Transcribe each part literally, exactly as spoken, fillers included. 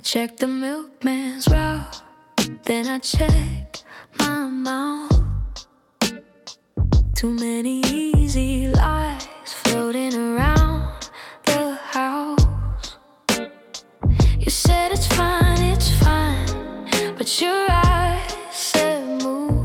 Check the milkman's route, then I check my mouth. Too many easy lies floating around the house. You said it's fine, it's fine, but your eyes said move.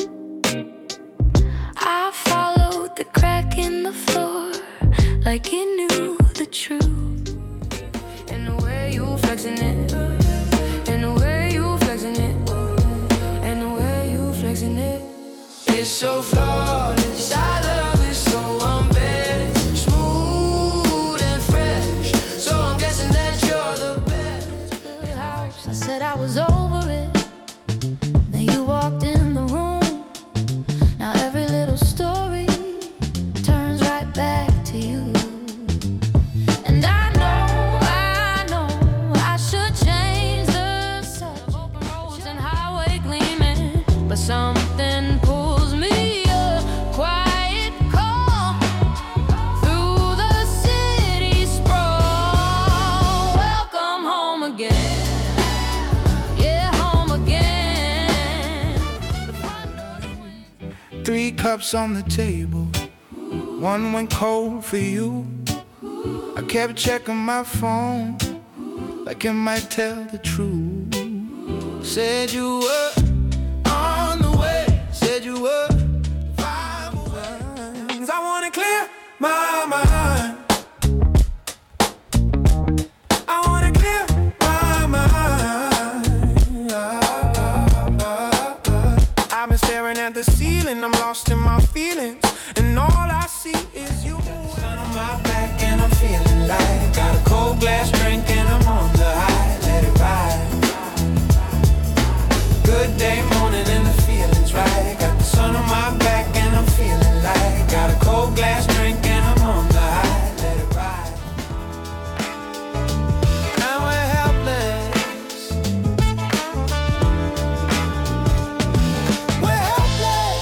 I followed the crack in the floor like you knew the truth. And the way you flexing it, and the way you flexing it, and the way you flexing it, it's so flawless. I love it so unbalanced, smooth and fresh. So I'm guessing that you're the best. I said I was over it, then you walked in the room. Now every little story turns right back to you. And I know, I know I should change the set of open roads and highway gleaming, but something pulls me a quiet call through the city sprawl. Welcome home again, yeah, home again. Three cups on the table, one went cold for you. I kept checking my phone like it might tell the truth. Said you were on the way, said you were five away. I wanna clear my mind, I wanna clear my mind. I've been staring at the ceiling, I'm lost in my feelings, and all I see is you. Sun on my back and I'm feeling light. Got a cold glass drink and I'm on the high. Let it ride. Good day morning and the feeling's right. Got the sun on my back and I'm feeling light. Got a cold glass drink and I'm on the high. Let it ride. And we're helpless. We're helpless.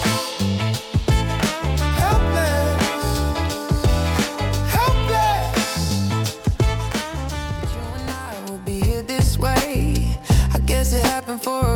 Helpless. Helpless. You and I will be here this way. I guess it happened for